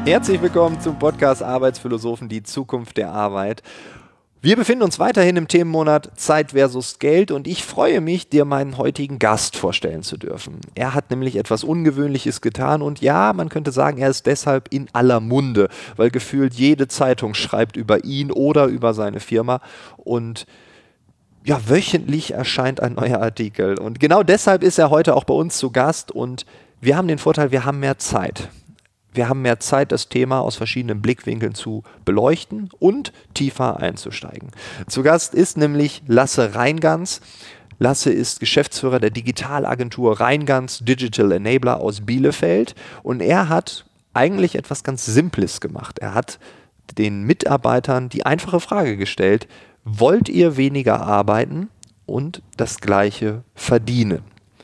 Herzlich willkommen zum Podcast Arbeitsphilosophen, die Zukunft der Arbeit. Wir befinden uns weiterhin im Themenmonat Zeit versus Geld und ich freue mich, dir meinen heutigen Gast vorstellen zu dürfen. Er hat nämlich etwas Ungewöhnliches getan und ja, man könnte sagen, er ist deshalb in aller Munde, weil gefühlt jede Zeitung schreibt über ihn oder über seine Firma und ja, wöchentlich erscheint ein neuer Artikel und genau deshalb ist er heute auch bei uns zu Gast und wir haben den Vorteil, wir haben mehr Zeit. Wir haben mehr Zeit, das Thema aus verschiedenen Blickwinkeln zu beleuchten und tiefer einzusteigen. Zu Gast ist nämlich Lasse Reingans. Lasse ist Geschäftsführer der Digitalagentur Reingans Digital Enabler aus Bielefeld und er hat eigentlich etwas ganz Simples gemacht. Er hat den Mitarbeitern die einfache Frage gestellt: Wollt ihr weniger arbeiten und das Gleiche verdienen?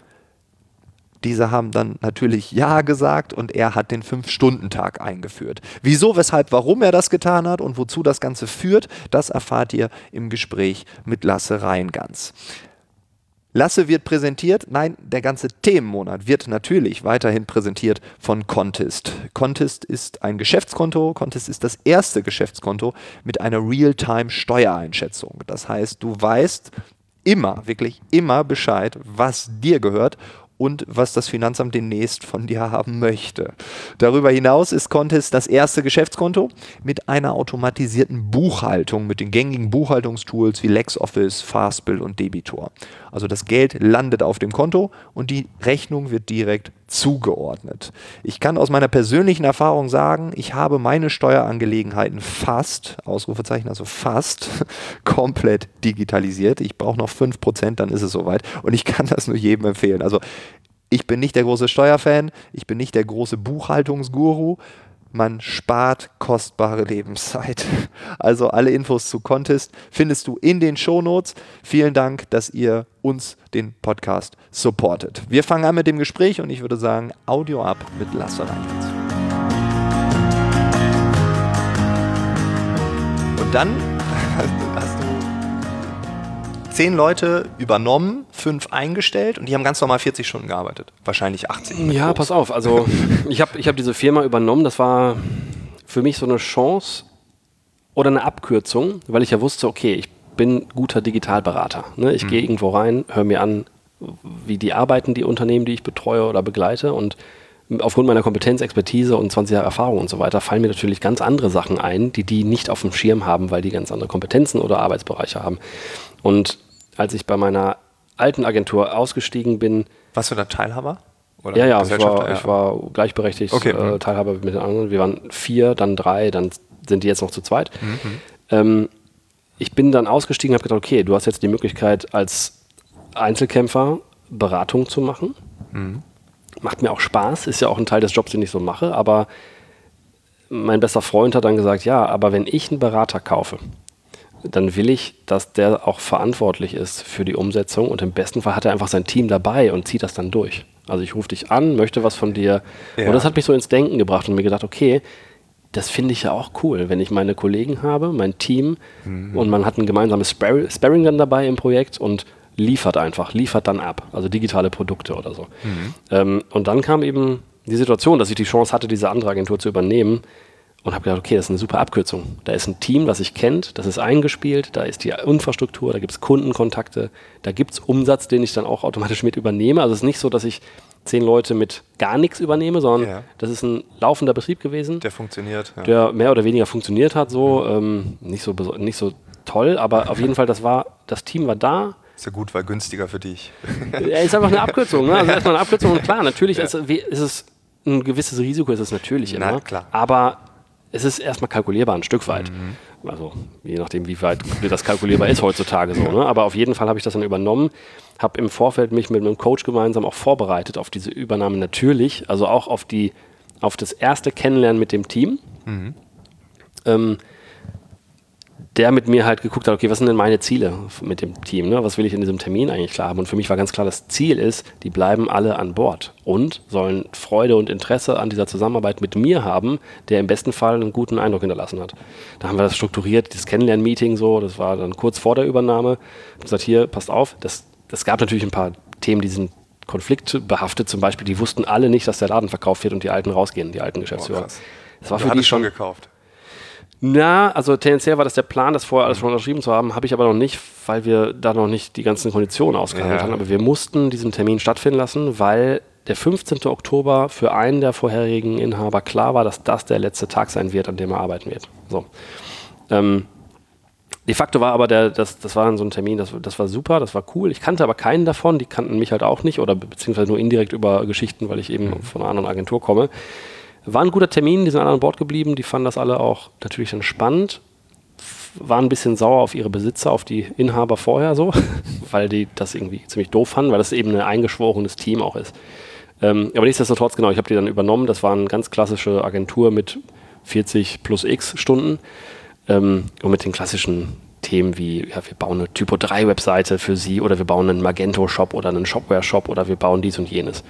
Diese haben dann natürlich Ja gesagt und er hat den 5-Stunden-Tag eingeführt. Wieso, weshalb, warum er das getan hat und wozu das Ganze führt, das erfahrt ihr im Gespräch mit Lasse Reingans. Lasse wird präsentiert, nein, der ganze Themenmonat wird natürlich weiterhin präsentiert von Kontist. Kontist ist ein Geschäftskonto, Kontist ist das erste Geschäftskonto mit einer Realtime-Steuereinschätzung. Das heißt, du weißt immer, wirklich immer Bescheid, was dir gehört und was das Finanzamt demnächst von dir haben möchte. Darüber hinaus ist Kontist das erste Geschäftskonto mit einer automatisierten Buchhaltung, mit den gängigen Buchhaltungstools wie LexOffice, Fastbill und Debitor. Also das Geld landet auf dem Konto und die Rechnung wird direkt zugeordnet. Ich kann aus meiner persönlichen Erfahrung sagen, ich habe meine Steuerangelegenheiten fast, Ausrufezeichen, also fast, komplett digitalisiert. Ich brauche noch 5%, dann ist es soweit. Und ich kann das nur jedem empfehlen. Also ich bin nicht der große Steuerfan, ich bin nicht der große Buchhaltungsguru. Man spart kostbare Lebenszeit. Also alle Infos zu Kontist findest du in den Shownotes. Vielen Dank, dass ihr uns den Podcast supportet. Wir fangen an mit dem Gespräch und ich würde sagen, Audio ab mit Lasse Reingans. Und dann hast du 10 Leute übernommen, 5 eingestellt und die haben ganz normal 40 Stunden gearbeitet. Wahrscheinlich 80. Ja, pass auf. Also ich hab diese Firma übernommen. Das war für mich so eine Chance oder eine Abkürzung, weil ich ja wusste, okay, ich bin guter Digitalberater. Ne? Ich gehe irgendwo rein, höre mir an, wie die arbeiten, die Unternehmen, die ich betreue oder begleite und aufgrund meiner Kompetenz, Expertise und 20 Jahre Erfahrung und so weiter fallen mir natürlich ganz andere Sachen ein, die nicht auf dem Schirm haben, weil die ganz andere Kompetenzen oder Arbeitsbereiche haben. Und als ich bei meiner alten Agentur ausgestiegen bin... Warst du da Teilhaber? Oder ja, ich war gleichberechtigt, okay. Teilhaber mit den anderen. Wir waren 4, dann 3, dann sind die jetzt noch zu zweit. Ich bin dann ausgestiegen und habe gedacht, okay, du hast jetzt die Möglichkeit, als Einzelkämpfer Beratung zu machen. Macht mir auch Spaß, ist ja auch ein Teil des Jobs, den ich so mache, aber mein bester Freund hat dann gesagt, ja, aber wenn ich einen Berater kaufe, dann will ich, dass der auch verantwortlich ist für die Umsetzung und im besten Fall hat er einfach sein Team dabei und zieht das dann durch. Also ich rufe dich an, möchte was von dir. Ja. Und das hat mich so ins Denken gebracht und mir gedacht, okay, das finde ich ja auch cool, wenn ich meine Kollegen habe, mein Team und man hat ein gemeinsames Sparring dann dabei im Projekt und liefert dann ab, also digitale Produkte oder so. Und dann kam eben die Situation, dass ich die Chance hatte, diese andere Agentur zu übernehmen und habe gedacht, okay, das ist eine super Abkürzung. Da ist ein Team, das sich kennt, das ist eingespielt, da ist die Infrastruktur, da gibt es Kundenkontakte, da gibt es Umsatz, den ich dann auch automatisch mit übernehme. Also es ist nicht so, dass ich 10 Leute mit gar nichts übernehme, sondern das ist ein laufender Betrieb gewesen. Der funktioniert. Ja. Der mehr oder weniger funktioniert hat, so nicht so toll, aber auf jeden Fall, das Team war da. Ist ja gut, weil günstiger für dich. Ist einfach eine Abkürzung, ne? Also erstmal eine Abkürzung und klar, natürlich ist es ein gewisses Risiko, ist es natürlich immer. Klar. Aber es ist erstmal kalkulierbar ein Stück weit. Also je nachdem, wie weit das kalkulierbar ist heutzutage so. Ne? Aber auf jeden Fall habe ich das dann übernommen, habe im Vorfeld mich mit einem Coach gemeinsam auch vorbereitet auf diese Übernahme natürlich, also auch auf das erste Kennenlernen mit dem Team. Der mit mir halt geguckt hat, okay, was sind denn meine Ziele mit dem Team, ne? Was will ich in diesem Termin eigentlich klar haben? Und für mich war ganz klar, das Ziel ist, die bleiben alle an Bord und sollen Freude und Interesse an dieser Zusammenarbeit mit mir haben, der im besten Fall einen guten Eindruck hinterlassen hat. Da haben wir das strukturiert, das Kennenlern-Meeting so, das war dann kurz vor der Übernahme. Ich habe gesagt, hier, passt auf, das gab natürlich ein paar Themen, die sind konfliktbehaftet, zum Beispiel, die wussten alle nicht, dass der Laden verkauft wird und die Alten rausgehen, die alten Geschäftsführer. Das war für die schon gekauft. Na, also tendenziell war das der Plan, das vorher alles schon unterschrieben zu haben, habe ich aber noch nicht, weil wir da noch nicht die ganzen Konditionen ausgehandelt haben. Aber wir mussten diesen Termin stattfinden lassen, weil der 15. Oktober für einen der vorherigen Inhaber klar war, dass das der letzte Tag sein wird, an dem er arbeiten wird. So. De facto war aber das war dann so ein Termin, das war super, das war cool. Ich kannte aber keinen davon, die kannten mich halt auch nicht oder beziehungsweise nur indirekt über Geschichten, weil ich eben von einer anderen Agentur komme. War ein guter Termin, die sind alle an Bord geblieben, die fanden das alle auch natürlich dann spannend, waren ein bisschen sauer auf ihre Besitzer, auf die Inhaber vorher so, weil die das irgendwie ziemlich doof fanden, weil das eben ein eingeschworenes Team auch ist. Aber nichtsdestotrotz, genau, ich habe die dann übernommen, das war eine ganz klassische Agentur mit 40 plus x Stunden und mit den klassischen Themen wie, ja, wir bauen eine Typo-3-Webseite für sie oder wir bauen einen Magento-Shop oder einen Shopware-Shop oder wir bauen dies und jenes.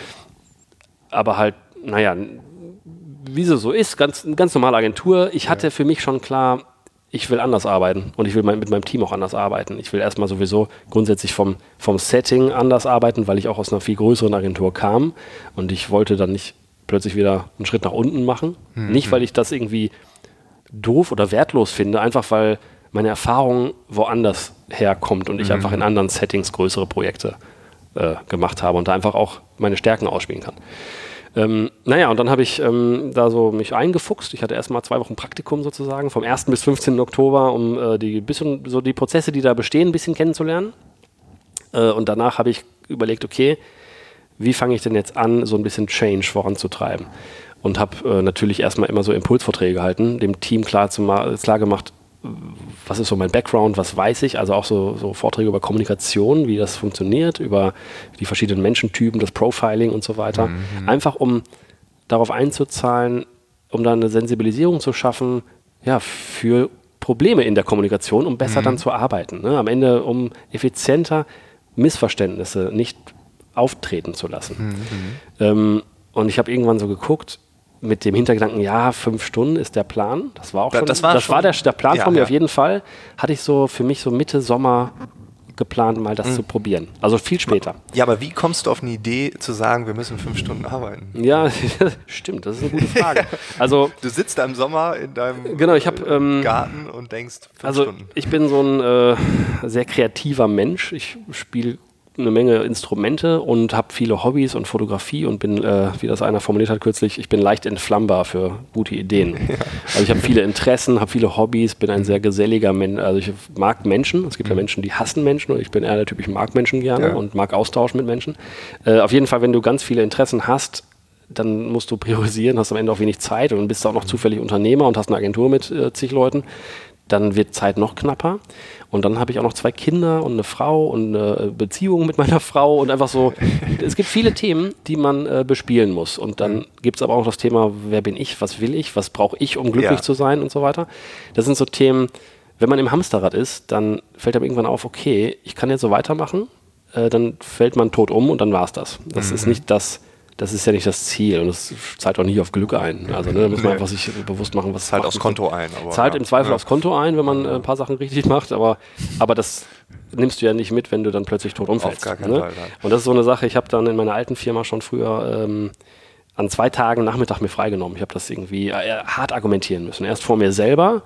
Aber halt, naja, wie es so ist, ganz normale Agentur. Ich hatte für mich schon klar, ich will anders arbeiten und ich will mit meinem Team auch anders arbeiten. Ich will erstmal sowieso grundsätzlich vom Setting anders arbeiten, weil ich auch aus einer viel größeren Agentur kam und ich wollte dann nicht plötzlich wieder einen Schritt nach unten machen. Nicht, weil ich das irgendwie doof oder wertlos finde, einfach weil meine Erfahrung woanders herkommt und ich einfach in anderen Settings größere Projekte gemacht habe und da einfach auch meine Stärken ausspielen kann. Naja, und dann habe ich da so mich eingefuchst. Ich hatte erstmal 2 Wochen Praktikum sozusagen, vom 1. bis 15. Oktober, um die Prozesse, die da bestehen, ein bisschen kennenzulernen. Und danach habe ich überlegt, okay, wie fange ich denn jetzt an, so ein bisschen Change voranzutreiben? Und habe natürlich erstmal immer so Impulsvorträge gehalten, dem Team klar gemacht, was ist so mein Background, was weiß ich, also auch so Vorträge über Kommunikation, wie das funktioniert, über die verschiedenen Menschentypen, das Profiling und so weiter. Einfach um darauf einzuzahlen, um da eine Sensibilisierung zu schaffen, ja, für Probleme in der Kommunikation, um besser dann zu arbeiten. Ne? Am Ende, um effizienter Missverständnisse nicht auftreten zu lassen. Und ich habe irgendwann so geguckt, mit dem Hintergedanken, ja, 5 Stunden ist der Plan. Das war auch schon, das war der Plan von mir auf jeden Fall. Hatte ich so für mich so Mitte Sommer geplant, mal das zu probieren. Also viel später. Ja, aber wie kommst du auf eine Idee zu sagen, wir müssen 5 Stunden arbeiten? Ja, stimmt, das ist eine gute Frage. Also, du sitzt da im Sommer in deinem Garten und denkst 5 Stunden. Ich bin so ein sehr kreativer Mensch. Ich spiele eine Menge Instrumente und habe viele Hobbys und Fotografie und bin, wie das einer formuliert hat kürzlich, ich bin leicht entflammbar für gute Ideen. Ja. Also ich habe viele Interessen, habe viele Hobbys, bin ein sehr geselliger Mensch, also ich mag Menschen. Es gibt ja Menschen, die hassen Menschen und ich bin eher der Typ, ich mag Menschen gerne und mag austauschen mit Menschen. Auf jeden Fall, wenn du ganz viele Interessen hast, dann musst du priorisieren, hast am Ende auch wenig Zeit und bist auch noch zufällig Unternehmer und hast eine Agentur mit zig Leuten. Dann wird Zeit noch knapper. Und dann habe ich auch noch 2 Kinder und eine Frau und eine Beziehung mit meiner Frau und einfach so, es gibt viele Themen, die man bespielen muss. Und dann gibt es aber auch noch das Thema, wer bin ich, was will ich, was brauche ich, um glücklich zu sein und so weiter. Das sind so Themen, wenn man im Hamsterrad ist, dann fällt einem irgendwann auf, okay, ich kann jetzt so weitermachen, dann fällt man tot um und dann war es das. Das ist nicht das ist ja nicht das Ziel und das zahlt auch nie auf Glück ein. Also da muss man einfach sich bewusst machen, was zahlt aufs Konto ein. Aber zahlt im Zweifel aufs Konto ein, wenn man ein paar Sachen richtig macht, aber das nimmst du ja nicht mit, wenn du dann plötzlich tot umfällst. Auf gar keinen Fall. Und das ist so eine Sache, ich habe dann in meiner alten Firma schon früher an 2 Tagen Nachmittag mir freigenommen. Ich habe das irgendwie hart argumentieren müssen. Erst vor mir selber,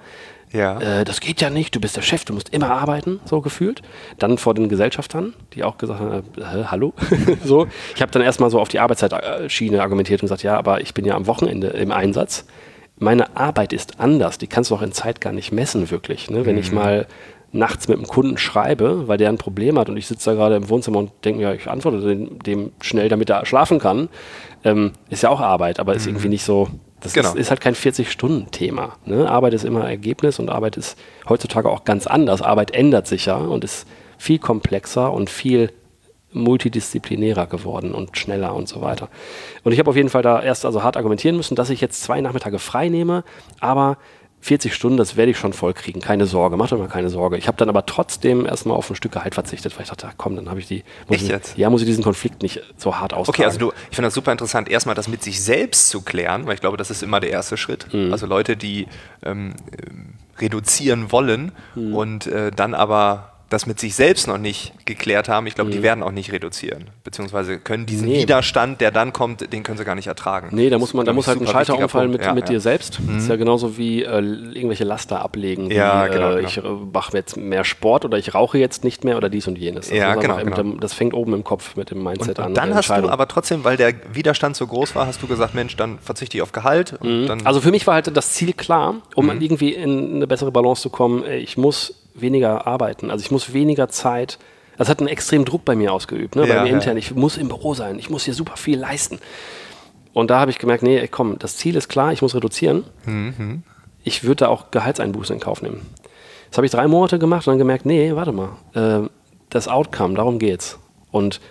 das geht ja nicht, du bist der Chef, du musst immer arbeiten, so gefühlt. Dann vor den Gesellschaftern, die auch gesagt haben, hallo. So. Ich habe dann erstmal so auf die Arbeitszeitschiene argumentiert und gesagt, ja, aber ich bin ja am Wochenende im Einsatz. Meine Arbeit ist anders, die kannst du auch in Zeit gar nicht messen, wirklich. Ne? Wenn ich mal nachts mit einem Kunden schreibe, weil der ein Problem hat und ich sitze da gerade im Wohnzimmer und denke mir, ich antworte dem schnell, damit er schlafen kann, ist ja auch Arbeit, aber ist irgendwie nicht so. Das ist halt kein 40-Stunden-Thema. Ne? Arbeit ist immer Ergebnis und Arbeit ist heutzutage auch ganz anders. Arbeit ändert sich ja und ist viel komplexer und viel multidisziplinärer geworden und schneller und so weiter. Und ich habe auf jeden Fall da erst also hart argumentieren müssen, dass ich jetzt 2 Nachmittage frei nehme, aber 40 Stunden, das werde ich schon voll kriegen, keine Sorge, macht euch mal keine Sorge. Ich habe dann aber trotzdem erstmal auf ein Stück Gehalt verzichtet, weil ich dachte, komm, dann habe ich muss ich diesen Konflikt nicht so hart austragen. Okay, also ich finde das super interessant, erstmal das mit sich selbst zu klären, weil ich glaube, das ist immer der erste Schritt. Also Leute, die reduzieren wollen und dann aber das mit sich selbst noch nicht geklärt haben, ich glaube, die werden auch nicht reduzieren. Beziehungsweise können diesen Widerstand, der dann kommt, den können sie gar nicht ertragen. Nee, da muss halt ein Schalter umfallen mit dir selbst. Das ist ja genauso wie irgendwelche Laster ablegen. Genau. Ich mache jetzt mehr Sport oder ich rauche jetzt nicht mehr oder dies und jenes. Also genau. Das fängt oben im Kopf mit dem Mindset an. Und dann hast du aber trotzdem, weil der Widerstand so groß war, hast du gesagt, Mensch, dann verzichte ich auf Gehalt. Und dann also für mich war halt das Ziel klar, um irgendwie in eine bessere Balance zu kommen, ich muss weniger arbeiten, also ich muss weniger Zeit, das hat einen extremen Druck bei mir ausgeübt, bei mir intern, ich muss im Büro sein, ich muss hier super viel leisten. Und da habe ich gemerkt, nee, komm, das Ziel ist klar, ich muss reduzieren. Ich würde da auch Gehaltseinbußen in Kauf nehmen. Das habe ich 3 Monate gemacht und dann gemerkt, nee, warte mal, das Outcome, darum geht's. Und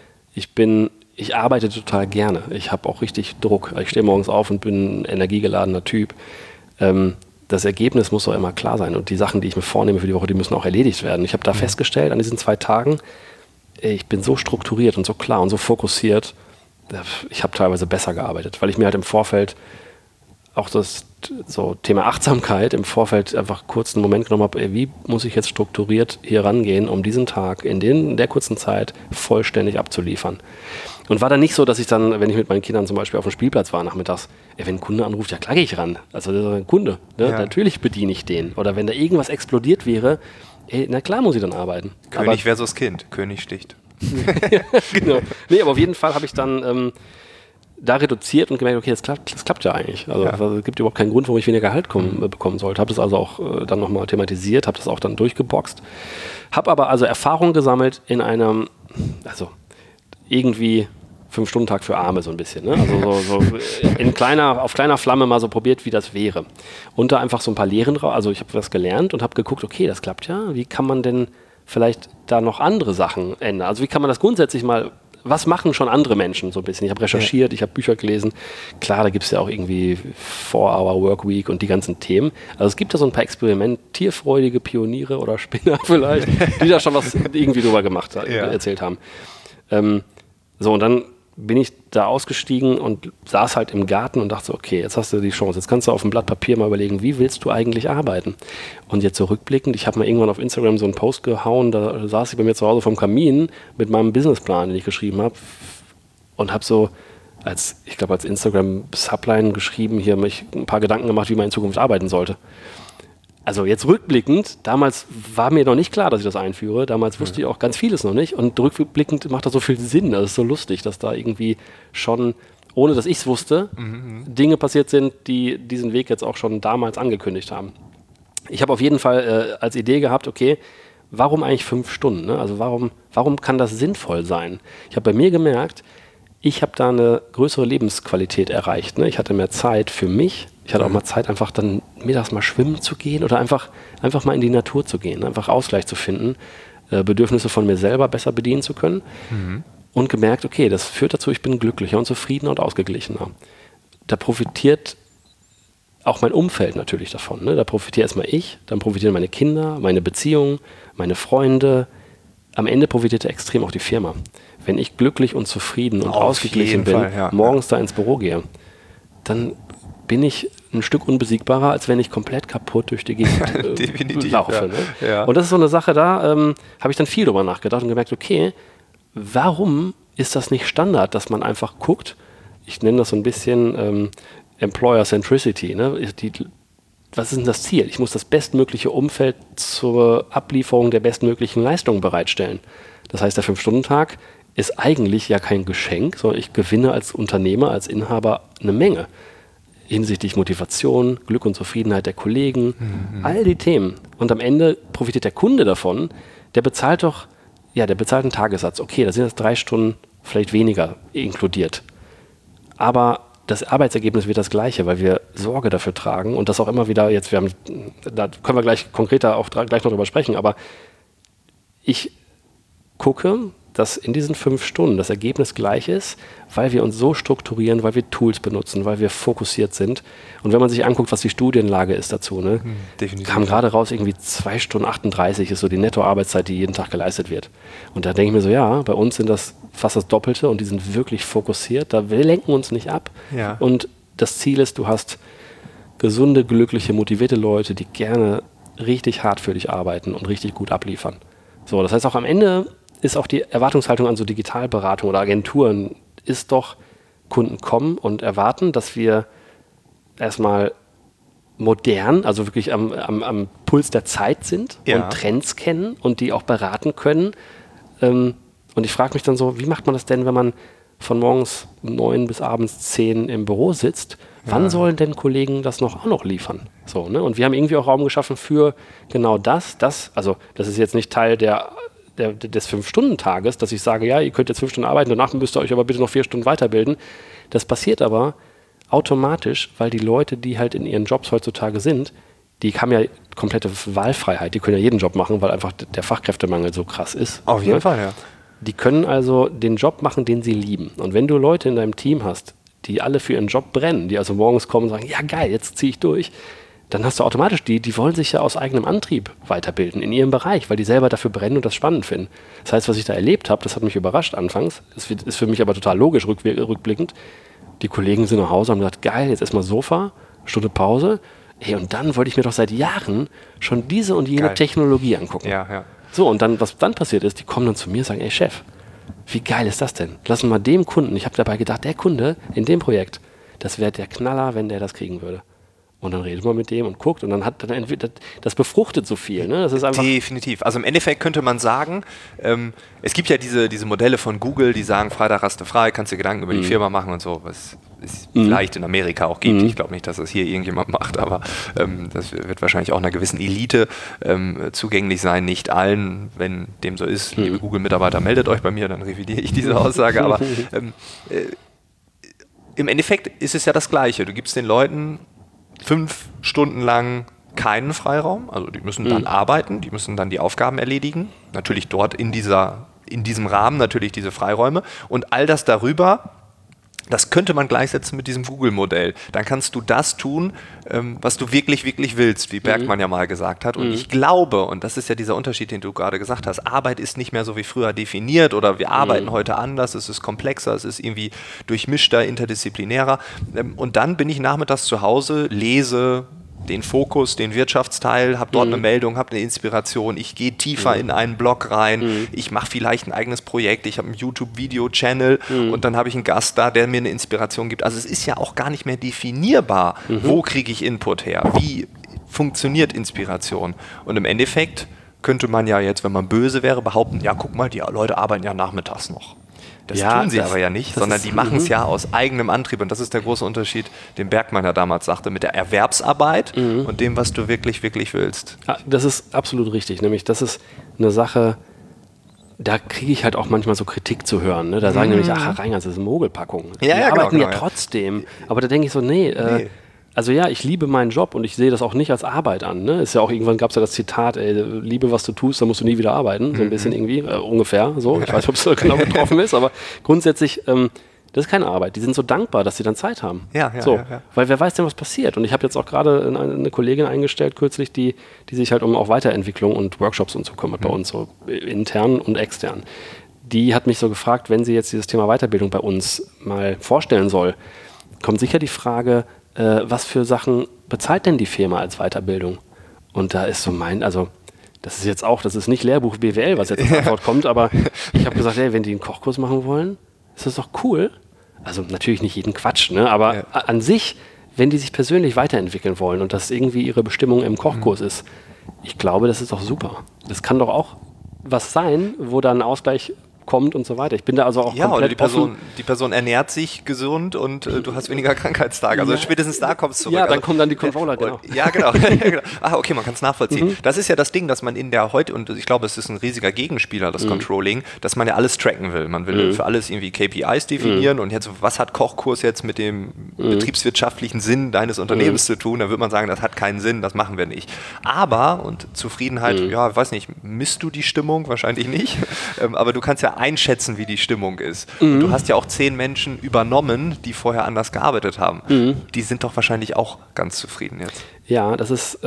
ich arbeite total gerne, ich habe auch richtig Druck, ich stehe morgens auf und bin ein energiegeladener Typ. Das Ergebnis muss doch immer klar sein und die Sachen, die ich mir vornehme für die Woche, die müssen auch erledigt werden. Ich habe da festgestellt an diesen 2 Tagen, ich bin so strukturiert und so klar und so fokussiert, ich habe teilweise besser gearbeitet, weil ich mir halt im Vorfeld auch das so Thema Achtsamkeit im Vorfeld einfach kurz einen Moment genommen habe, wie muss ich jetzt strukturiert hier rangehen, um diesen Tag in der kurzen Zeit vollständig abzuliefern. Und war dann nicht so, dass ich dann, wenn ich mit meinen Kindern zum Beispiel auf dem Spielplatz war nachmittags, wenn ein Kunde anruft, ja klar gehe ich ran. Also das ist ein Kunde, ne? Natürlich bediene ich den. Oder wenn da irgendwas explodiert wäre, na klar muss ich dann arbeiten. König versus Kind, König sticht. Genau. Nee, aber auf jeden Fall habe ich dann da reduziert und gemerkt, okay, das klappt ja eigentlich. Also es gibt überhaupt keinen Grund, warum ich weniger Gehalt bekommen sollte. Habe das also auch dann nochmal thematisiert, habe das auch dann durchgeboxt. Habe aber also Erfahrung gesammelt in einem, also irgendwie 5-Stunden-Tag für Arme so ein bisschen. Ne? Also so auf kleiner Flamme mal so probiert, wie das wäre. Und da einfach so ein paar Lehren drauf. Also ich habe was gelernt und habe geguckt, okay, das klappt ja. Wie kann man denn vielleicht da noch andere Sachen ändern? Also wie kann man das grundsätzlich mal, was machen schon andere Menschen so ein bisschen? Ich habe recherchiert, ich habe Bücher gelesen. Klar, da gibt es ja auch irgendwie 4-Hour-Workweek und die ganzen Themen. Also es gibt da so ein paar experimentierfreudige Pioniere oder Spinner vielleicht, die da schon was irgendwie drüber erzählt haben. So, und dann bin ich da ausgestiegen und saß halt im Garten und dachte so, okay, jetzt hast du die Chance, jetzt kannst du auf dem Blatt Papier mal überlegen, wie willst du eigentlich arbeiten? Und jetzt so rückblickend, ich habe mal irgendwann auf Instagram so einen Post gehauen, da saß ich bei mir zu Hause vorm Kamin mit meinem Businessplan, den ich geschrieben habe und habe so als Instagram-Subline geschrieben, hier mich ein paar Gedanken gemacht, wie man in Zukunft arbeiten sollte. Also jetzt rückblickend, damals war mir noch nicht klar, dass ich das einführe. Damals wusste ich auch ganz vieles noch nicht. Und rückblickend macht das so viel Sinn. Das ist so lustig, dass da irgendwie schon, ohne dass ich es wusste, Dinge passiert sind, die diesen Weg jetzt auch schon damals angekündigt haben. Ich habe auf jeden Fall als Idee gehabt, okay, warum eigentlich 5 Stunden? Ne? Also warum kann das sinnvoll sein? Ich habe bei mir gemerkt, ich habe da eine größere Lebensqualität erreicht. Ne? Ich hatte mehr Zeit für mich. Ich hatte auch mal Zeit, einfach dann mittags mal schwimmen zu gehen oder einfach mal in die Natur zu gehen, einfach Ausgleich zu finden, Bedürfnisse von mir selber besser bedienen zu können und gemerkt, okay, das führt dazu, ich bin glücklicher und zufriedener und ausgeglichener. Da profitiert auch mein Umfeld natürlich davon. Ne? Da profitiere erstmal ich, dann profitieren meine Kinder, meine Beziehungen, meine Freunde. Am Ende profitiert extrem auch die Firma. Wenn ich glücklich und zufrieden und ausgeglichen bin, morgens da ins Büro gehe, dann bin ich ein Stück unbesiegbarer, als wenn ich komplett kaputt durch die Gegend laufe. Ne? Ja. Und das ist so eine Sache, da habe ich dann viel drüber nachgedacht und gemerkt, okay, warum ist das nicht Standard, dass man einfach guckt, ich nenne das so ein bisschen Employer Centricity, ne? Was ist denn das Ziel? Ich muss das bestmögliche Umfeld zur Ablieferung der bestmöglichen Leistungen bereitstellen. Das heißt, der 5-Stunden-Tag ist eigentlich ja kein Geschenk, sondern ich gewinne als Unternehmer, als Inhaber eine Menge. Hinsichtlich Motivation, Glück und Zufriedenheit der Kollegen, all die Themen. Und am Ende profitiert der Kunde davon, der bezahlt einen Tagessatz. Okay, da sind jetzt 3 Stunden vielleicht weniger inkludiert. Aber das Arbeitsergebnis wird das gleiche, weil wir Sorge dafür tragen und das auch immer wieder, da können wir gleich konkreter auch gleich noch drüber sprechen, aber ich gucke, dass in diesen 5 Stunden das Ergebnis gleich ist, weil wir uns so strukturieren, weil wir Tools benutzen, weil wir fokussiert sind. Und wenn man sich anguckt, was die Studienlage ist dazu, ne, kam gerade raus, irgendwie 2 Stunden 38 ist so die Nettoarbeitszeit, die jeden Tag geleistet wird. Und da denke ich mir so, ja, bei uns sind das fast das Doppelte und die sind wirklich fokussiert. Wir lenken uns nicht ab. Ja. Und das Ziel ist, du hast gesunde, glückliche, motivierte Leute, die gerne richtig hart für dich arbeiten und richtig gut abliefern. So, das heißt auch am Ende ist auch die Erwartungshaltung an so Digitalberatung oder Agenturen ist doch, Kunden kommen und erwarten, dass wir erstmal modern, also wirklich am Puls der Zeit sind und Trends kennen und die auch beraten können. Und ich frage mich dann so, wie macht man das denn, wenn man von morgens 9 bis abends 10 im Büro sitzt? Wann sollen denn Kollegen das auch noch liefern? So, ne? Und wir haben irgendwie auch Raum geschaffen für genau das. Also das ist jetzt nicht Teil des 5-Stunden-Tages, dass ich sage, ja, ihr könnt jetzt 5 Stunden arbeiten, danach müsst ihr euch aber bitte noch 4 Stunden weiterbilden. Das passiert aber automatisch, weil die Leute, die halt in ihren Jobs heutzutage sind, die haben ja komplette Wahlfreiheit, die können ja jeden Job machen, weil einfach der Fachkräftemangel so krass ist. Auf jeden Fall, ja. Die können also den Job machen, den sie lieben. Und wenn du Leute in deinem Team hast, die alle für ihren Job brennen, die also morgens kommen und sagen, ja geil, jetzt ziehe ich durch, dann hast du automatisch die wollen sich ja aus eigenem Antrieb weiterbilden in ihrem Bereich, weil die selber dafür brennen und das spannend finden. Das heißt, was ich da erlebt habe, das hat mich überrascht anfangs, das ist für mich aber total logisch rückblickend. Die Kollegen sind nach Hause und haben gesagt, geil, jetzt erstmal Sofa, Stunde Pause. Hey, und dann wollte ich mir doch seit Jahren schon diese und jene Technologie angucken. Ja. So, und dann, was dann passiert ist, die kommen dann zu mir und sagen, ey Chef, wie geil ist das denn? Lass uns mal dem Kunden, ich habe dabei gedacht, der Kunde in dem Projekt, das wäre der Knaller, wenn der das kriegen würde. Und dann redet man mit dem und guckt und dann das befruchtet so viel. Ne? Das ist einfach definitiv. Also im Endeffekt könnte man sagen, es gibt ja diese Modelle von Google, die sagen, Freitag hast du frei, kannst dir Gedanken über die Firma machen und so, was es vielleicht in Amerika auch gibt. Ich glaube nicht, dass das hier irgendjemand macht, aber das wird wahrscheinlich auch einer gewissen Elite zugänglich sein, nicht allen. Wenn dem so ist, liebe Google-Mitarbeiter, meldet euch bei mir, dann revidiere ich diese Aussage. Aber im Endeffekt ist es ja das Gleiche. Du gibst den Leuten 5 Stunden lang keinen Freiraum, also die müssen dann arbeiten, die müssen dann die Aufgaben erledigen, natürlich dort in diesem Rahmen natürlich diese Freiräume und all das darüber, das könnte man gleichsetzen mit diesem Google-Modell. Dann kannst du das tun, was du wirklich, wirklich willst, wie Bergmann ja mal gesagt hat. Und ich glaube, und das ist ja dieser Unterschied, den du gerade gesagt hast, Arbeit ist nicht mehr so wie früher definiert oder wir arbeiten heute anders, es ist komplexer, es ist irgendwie durchmischter, interdisziplinärer. Und dann bin ich nachmittags zu Hause, lese den Fokus, den Wirtschaftsteil, habe dort eine Meldung, habe eine Inspiration, ich gehe tiefer in einen Blog rein, ich mache vielleicht ein eigenes Projekt, ich habe einen YouTube-Video-Channel und dann habe ich einen Gast da, der mir eine Inspiration gibt. Also es ist ja auch gar nicht mehr definierbar, wo kriege ich Input her, wie funktioniert Inspiration. Und im Endeffekt könnte man ja jetzt, wenn man böse wäre, behaupten, ja guck mal, die Leute arbeiten ja nachmittags noch. Das tun sie aber ja nicht, sondern die machen es ja aus eigenem Antrieb. Und das ist der große Unterschied, den Bergmann ja damals sagte, mit der Erwerbsarbeit und dem, was du wirklich, wirklich willst. Ja, das ist absolut richtig. Nämlich, das ist eine Sache, da kriege ich halt auch manchmal so Kritik zu hören. Ne? Da sagen nämlich, ach, Herr Reingers, das ist eine Mogelpackung. Die arbeiten ja trotzdem. Aber da denke ich so, nee. Also ja, ich liebe meinen Job und ich sehe das auch nicht als Arbeit an. Ne? Ist ja auch, irgendwann gab es ja das Zitat, ey, liebe, was du tust, dann musst du nie wieder arbeiten. So ein bisschen irgendwie, ungefähr so. Ich weiß nicht, ob es so genau getroffen ist, aber grundsätzlich, das ist keine Arbeit. Die sind so dankbar, dass sie dann Zeit haben. Ja. Weil wer weiß denn, was passiert. Und ich habe jetzt auch gerade eine Kollegin eingestellt kürzlich, die sich halt um auch Weiterentwicklung und Workshops und so kümmert bei uns, so intern und extern. Die hat mich so gefragt, wenn sie jetzt dieses Thema Weiterbildung bei uns mal vorstellen soll, kommt sicher die Frage, was für Sachen bezahlt denn die Firma als Weiterbildung? Und da ist so das ist nicht Lehrbuch BWL, was jetzt als Antwort kommt, aber ich habe gesagt, ey, wenn die einen Kochkurs machen wollen, ist das doch cool. Also natürlich nicht jeden Quatsch, ne? Aber an sich, wenn die sich persönlich weiterentwickeln wollen und das irgendwie ihre Bestimmung im Kochkurs ist, ich glaube, das ist doch super. Das kann doch auch was sein, wo dann ein Ausgleich kommt und so weiter. Ich bin da also auch komplett oder die Person ernährt sich gesund und du hast weniger Krankheitstage. Also spätestens da kommst du zurück. Ja, dann kommen dann die Controller, genau. Ja, genau. Okay, man kann es nachvollziehen. Das ist ja das Ding, dass man und ich glaube, es ist ein riesiger Gegenspieler, das Controlling, dass man ja alles tracken will. Man will für alles irgendwie KPIs definieren und jetzt, was hat Kochkurs jetzt mit dem betriebswirtschaftlichen Sinn deines Unternehmens zu tun? Da wird man sagen, das hat keinen Sinn, das machen wir nicht. Aber, und Zufriedenheit, ja, weiß nicht, misst du die Stimmung? Wahrscheinlich nicht. Aber du kannst ja einschätzen, wie die Stimmung ist. Und du hast ja auch 10 Menschen übernommen, die vorher anders gearbeitet haben. Die sind doch wahrscheinlich auch ganz zufrieden jetzt. Ja, das ist,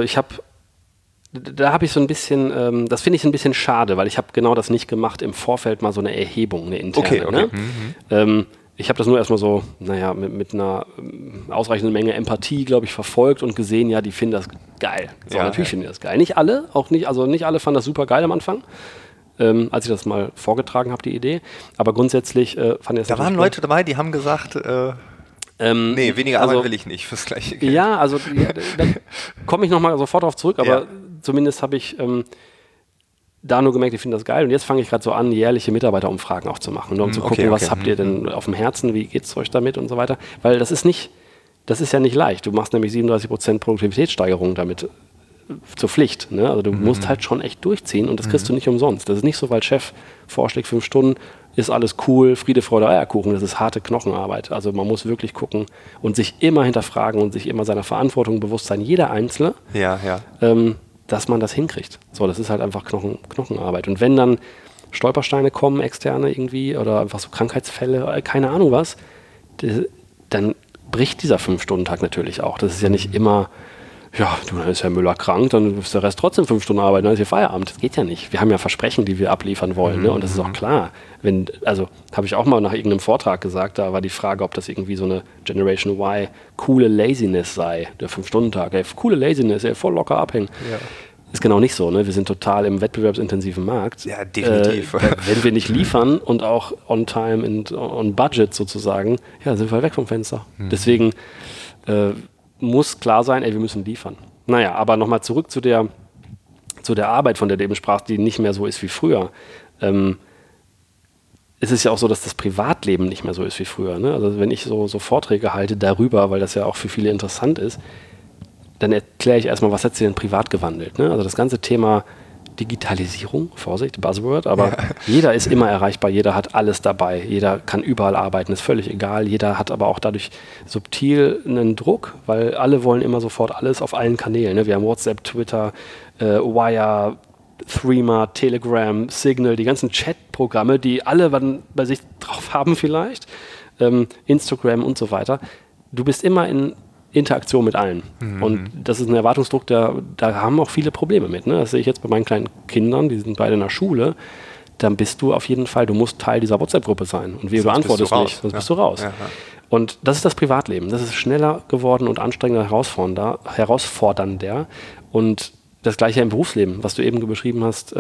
da habe ich so ein bisschen, das finde ich ein bisschen schade, weil ich habe genau das nicht gemacht, im Vorfeld mal so eine Erhebung, eine interne. Okay. Ne? ich habe das nur erstmal so, mit einer ausreichenden Menge Empathie, glaube ich, verfolgt und gesehen, ja, die finden das geil. So, natürlich finden die das geil. Nicht alle, nicht alle fanden das super geil am Anfang, als ich das mal vorgetragen habe, die Idee. Aber grundsätzlich fand ich das. Da waren Leute dabei, die haben gesagt, nee, weniger Arbeit will ich nicht fürs gleiche Geld. Ja, also da komme ich nochmal sofort drauf zurück, aber zumindest habe ich da nur gemerkt, ich finde das geil. Und jetzt fange ich gerade so an, jährliche Mitarbeiterumfragen auch zu machen, nur um zu gucken, was habt ihr denn auf dem Herzen, wie geht es euch damit und so weiter. Weil das ist ja nicht leicht. Du machst nämlich 37% Produktivitätssteigerung damit zur Pflicht. Ne? Also du musst halt schon echt durchziehen und das kriegst du nicht umsonst. Das ist nicht so, weil Chef vorschlägt 5 Stunden, ist alles cool, Friede, Freude, Eierkuchen. Das ist harte Knochenarbeit. Also man muss wirklich gucken und sich immer hinterfragen und sich immer seiner Verantwortung bewusst sein, jeder Einzelne. Dass man das hinkriegt. So, das ist halt einfach Knochenarbeit. Und wenn dann Stolpersteine kommen, externe irgendwie, oder einfach so Krankheitsfälle, keine Ahnung was, dann bricht dieser 5-Stunden-Tag natürlich auch. Das ist ja nicht immer, dann ist Herr Müller krank, dann ist der Rest trotzdem 5 Stunden Arbeit, dann ist hier Feierabend. Das geht ja nicht. Wir haben ja Versprechen, die wir abliefern wollen. Ne? Und das ist auch klar. Habe ich auch mal nach irgendeinem Vortrag gesagt, da war die Frage, ob das irgendwie so eine Generation Y coole Laziness sei, der 5-Stunden-Tag. Coole Laziness, voll locker abhängen. Ja. Ist genau nicht so. Ne? Wir sind total im wettbewerbsintensiven Markt. Ja, definitiv. Wenn wir nicht liefern und auch on time und on budget sozusagen, sind wir weg vom Fenster. Deswegen muss klar sein, wir müssen liefern. Naja, aber nochmal zurück zu der Arbeit, von der du eben sprachst, die nicht mehr so ist wie früher. Es ist ja auch so, dass das Privatleben nicht mehr so ist wie früher. Ne? Also wenn ich so Vorträge halte darüber, weil das ja auch für viele interessant ist, dann erkläre ich erstmal, was hat sich denn privat gewandelt. Ne? Also das ganze Thema Digitalisierung, Vorsicht, Buzzword, aber jeder ist immer erreichbar, jeder hat alles dabei, jeder kann überall arbeiten, ist völlig egal, jeder hat aber auch dadurch subtil einen Druck, weil alle wollen immer sofort alles auf allen Kanälen. Ne? Wir haben WhatsApp, Twitter, Wire, Threema, Telegram, Signal, die ganzen Chat-Programme, die alle bei sich drauf haben vielleicht, Instagram und so weiter. Du bist immer in Interaktion mit allen. Und das ist ein Erwartungsdruck, da haben auch viele Probleme mit. Ne? Das sehe ich jetzt bei meinen kleinen Kindern, die sind beide in der Schule. Dann bist du auf jeden Fall, du musst Teil dieser WhatsApp-Gruppe sein. Und wir beantwortest nicht, sonst bist du raus. Ja. Und das ist das Privatleben. Das ist schneller geworden und anstrengender, herausfordernder. Und das Gleiche im Berufsleben, was du eben beschrieben hast.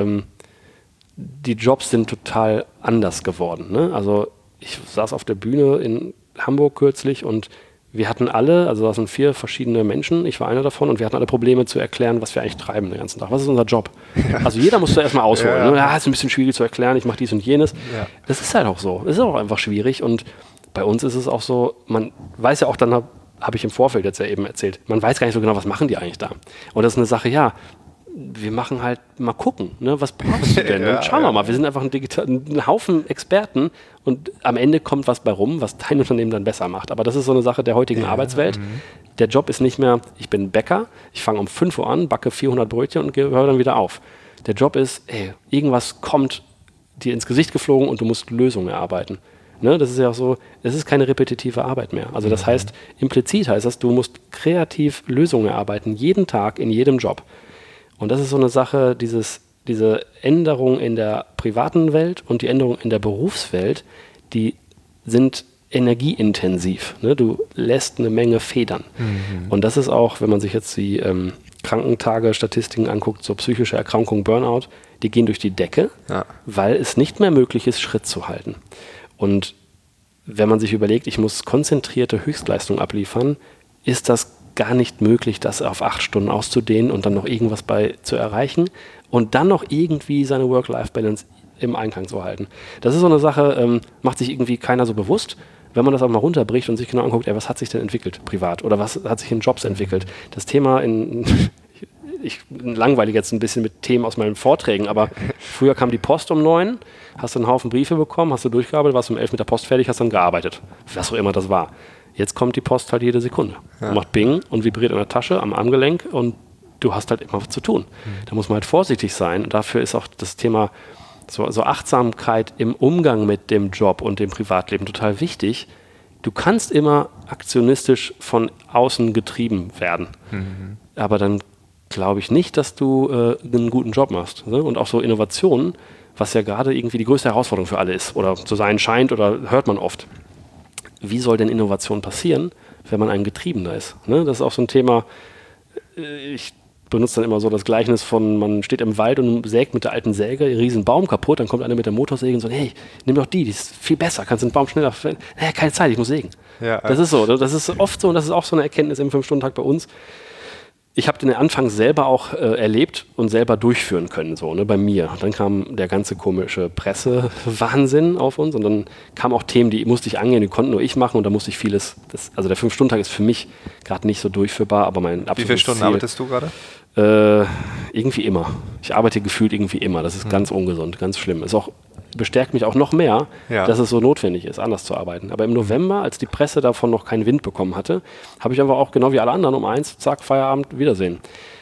Die Jobs sind total anders geworden. Ne? Also ich saß auf der Bühne in Hamburg kürzlich und wir hatten alle, also da sind 4 verschiedene Menschen, ich war einer davon und wir hatten alle Probleme zu erklären, was wir eigentlich treiben den ganzen Tag. Was ist unser Job? Also jeder musste erstmal ausholen. Ist ein bisschen schwierig zu erklären, ich mache dies und jenes. Ja. Das ist halt auch so. Das ist auch einfach schwierig und bei uns ist es auch so, man weiß ja auch, dann habe ich im Vorfeld jetzt ja eben erzählt, man weiß gar nicht so genau, was machen die eigentlich da. Und das ist eine Sache, wir machen halt mal gucken, ne? Was brauchst du denn? Und schauen wir mal, wir sind einfach ein Haufen Experten und am Ende kommt was bei rum, was dein Unternehmen dann besser macht. Aber das ist so eine Sache der heutigen Arbeitswelt. Der Job ist nicht mehr, ich bin Bäcker, ich fange um 5 Uhr an, backe 400 Brötchen und höre dann wieder auf. Der Job ist, irgendwas kommt dir ins Gesicht geflogen und du musst Lösungen erarbeiten. Ne? Das ist ja auch so, es ist keine repetitive Arbeit mehr. Also das heißt, implizit heißt das, du musst kreativ Lösungen erarbeiten, jeden Tag, in jedem Job. Und das ist so eine Sache, diese Änderung in der privaten Welt und die Änderung in der Berufswelt, die sind energieintensiv. Ne? Du lässt eine Menge federn. Und das ist auch, wenn man sich jetzt die Krankentage-Statistiken anguckt, so psychische Erkrankungen, Burnout, die gehen durch die Decke, weil es nicht mehr möglich ist, Schritt zu halten. Und wenn man sich überlegt, ich muss konzentrierte Höchstleistung abliefern, ist das gar nicht möglich, das auf 8 Stunden auszudehnen und dann noch irgendwas bei zu erreichen und dann noch irgendwie seine Work-Life-Balance im Einklang zu halten. Das ist so eine Sache, macht sich irgendwie keiner so bewusst, wenn man das auch mal runterbricht und sich genau anguckt, was hat sich denn entwickelt privat oder was hat sich in Jobs entwickelt. Das Thema ich langweile jetzt ein bisschen mit Themen aus meinen Vorträgen, aber früher kam die Post um 9, hast du einen Haufen Briefe bekommen, hast du durchgearbeitet, warst um 11 mit der Post fertig, hast dann gearbeitet. Was auch immer das war. Jetzt kommt die Post halt jede Sekunde. Macht Bing und vibriert in der Tasche, am Armgelenk und du hast halt immer was zu tun. Da muss man halt vorsichtig sein. Und dafür ist auch das Thema so Achtsamkeit im Umgang mit dem Job und dem Privatleben total wichtig. Du kannst immer aktionistisch von außen getrieben werden. Aber dann glaube ich nicht, dass du einen guten Job machst. Ne? Und auch so Innovationen, was ja gerade irgendwie die größte Herausforderung für alle ist oder zu sein scheint oder hört man oft. wie soll denn Innovation passieren, wenn man ein Getriebener ist? Ne? Das ist auch so ein Thema, ich benutze dann immer so das Gleichnis von, man steht im Wald und sägt mit der alten Säge einen riesen Baum kaputt, dann kommt einer mit der Motorsäge und sagt, hey, nimm doch die ist viel besser, kannst den Baum schneller, keine Zeit, ich muss sägen. Ja, das ist so, das ist oft so und das ist auch so eine Erkenntnis im 5-Stunden-Tag bei uns. Ich habe den Anfang selber auch erlebt und selber durchführen können, so, ne, bei mir. Dann kam der ganze komische Pressewahnsinn auf uns und dann kamen auch Themen, die musste ich angehen, die konnten nur ich machen und da musste ich vieles, also der 5-Stunden-Tag ist für mich gerade nicht so durchführbar, aber mein absolutes Wie viele Stunden arbeitest du gerade? Irgendwie immer. Ich arbeite gefühlt irgendwie immer. Das ist ganz ungesund, ganz schlimm. Bestärkt mich auch noch mehr, dass es so notwendig ist, anders zu arbeiten. Aber im November, als die Presse davon noch keinen Wind bekommen hatte, habe ich einfach auch, genau wie alle anderen, um 1, zack, Feierabend, Wiedersehen.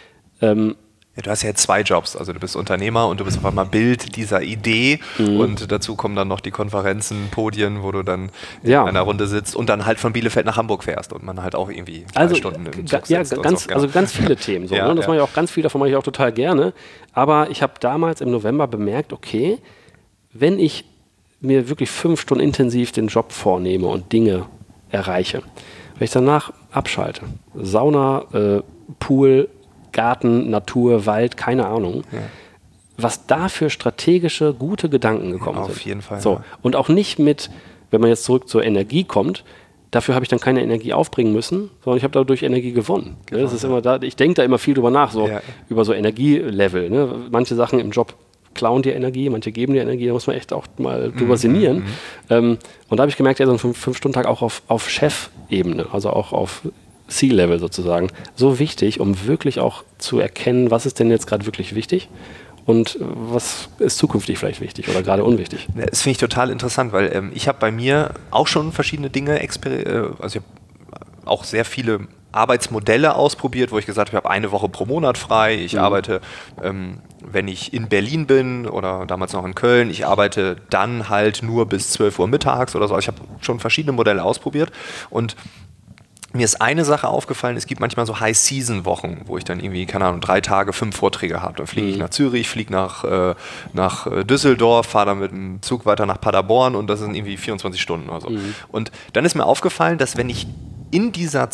Du hast ja jetzt 2 Jobs, also du bist Unternehmer und du bist auf einmal Bild dieser Idee und dazu kommen dann noch die Konferenzen, Podien, wo du dann in einer Runde sitzt und dann halt von Bielefeld nach Hamburg fährst und man halt auch irgendwie 3 Stunden im Zug sitzt. Ganz viele Themen. So, ne? Das mache ich auch ganz viel, davon mache ich auch total gerne. Aber ich habe damals im November bemerkt, okay, wenn ich mir wirklich 5 Stunden intensiv den Job vornehme und Dinge erreiche, wenn ich danach abschalte, Sauna, Pool, Garten, Natur, Wald, keine Ahnung, was da für strategische, gute Gedanken gekommen sind. Auf jeden Fall. So. Und auch nicht mit, wenn man jetzt zurück zur Energie kommt, dafür habe ich dann keine Energie aufbringen müssen, sondern ich habe dadurch Energie gewonnen. Genau, das ist immer da, ich denke da immer viel drüber nach, über so Energielevel. Ne? Manche Sachen im Job klauen dir Energie, manche geben dir Energie, da muss man echt auch mal drüber sinnieren. Und da habe ich gemerkt, so ein 5-Stunden-Tag auch auf Chefebene, also auch auf C-Level sozusagen, so wichtig, um wirklich auch zu erkennen, was ist denn jetzt gerade wirklich wichtig und was ist zukünftig vielleicht wichtig oder gerade unwichtig. Das finde ich total interessant, weil ich habe bei mir auch schon verschiedene Dinge, also ich habe auch sehr viele Arbeitsmodelle ausprobiert, wo ich gesagt habe, ich habe eine Woche pro Monat frei, ich arbeite, wenn ich in Berlin bin oder damals noch in Köln, ich arbeite dann halt nur bis 12 Uhr mittags oder so. Ich habe schon verschiedene Modelle ausprobiert und mir ist eine Sache aufgefallen, es gibt manchmal so High-Season-Wochen, wo ich dann irgendwie, keine Ahnung, 3 Tage 5 Vorträge habe. Dann fliege ich nach Zürich, fliege nach Düsseldorf, fahre dann mit dem Zug weiter nach Paderborn und das sind irgendwie 24 Stunden oder so. Und dann ist mir aufgefallen, dass wenn ich in dieser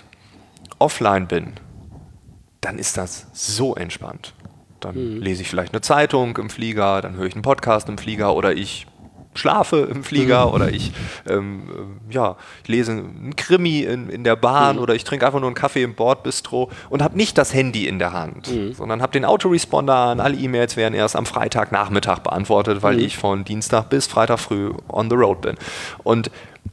Zeit offline bin, dann ist das so entspannt. Dann lese ich vielleicht eine Zeitung im Flieger, dann höre ich einen Podcast im Flieger oder ich schlafe im Flieger oder ich lese einen Krimi in der Bahn oder ich trinke einfach nur einen Kaffee im Bordbistro und habe nicht das Handy in der Hand, sondern habe den Autoresponder an, alle E-Mails werden erst am Freitagnachmittag beantwortet, weil ich von Dienstag bis Freitag früh on the road bin. Und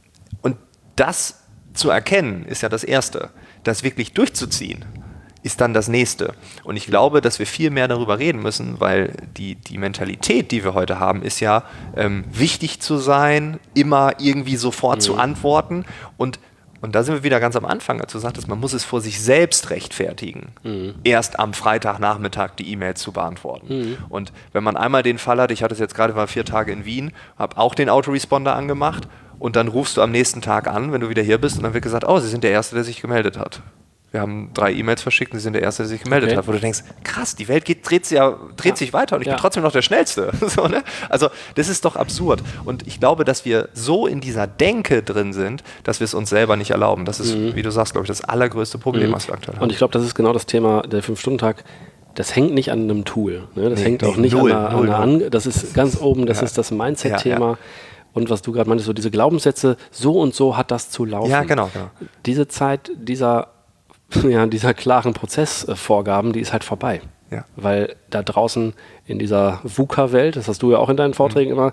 das zu erkennen, ist ja das Erste. Das wirklich durchzuziehen, ist dann das Nächste. Und ich glaube, dass wir viel mehr darüber reden müssen, weil die Mentalität, die wir heute haben, ist ja, wichtig zu sein, immer irgendwie sofort zu antworten. Und da sind wir wieder ganz am Anfang, als du sagtest, man muss es vor sich selbst rechtfertigen, erst am Freitagnachmittag die E-Mails zu beantworten. Und wenn man einmal den Fall hat, ich hatte es jetzt gerade, war 4 Tage in Wien, habe auch den Autoresponder angemacht und dann rufst du am nächsten Tag an, wenn du wieder hier bist und dann wird gesagt, oh, Sie sind der Erste, der sich gemeldet hat. Wir haben 3 E-Mails verschickt und Sie sind der Erste, der sich gemeldet hat. Wo du denkst, krass, die Welt dreht sich weiter und ich bin trotzdem noch der Schnellste. So, ne? Also das ist doch absurd. Und ich glaube, dass wir so in dieser Denke drin sind, dass wir es uns selber nicht erlauben. Das ist, wie du sagst, glaube ich, das allergrößte Problem, was wir aktuell haben. Und ich glaube, das ist genau das Thema, der 5-Stunden-Tag. Das hängt nicht an einem Tool. Ne? Das hängt auch nicht an das ist ganz oben, das ist das Mindset-Thema. Ja. Und was du gerade meintest, so diese Glaubenssätze, so und so hat das zu laufen. Ja, genau. Diese Zeit, dieser klaren Prozessvorgaben, die ist halt vorbei. Ja. Weil da draußen in dieser VUCA-Welt, das hast du ja auch in deinen Vorträgen immer,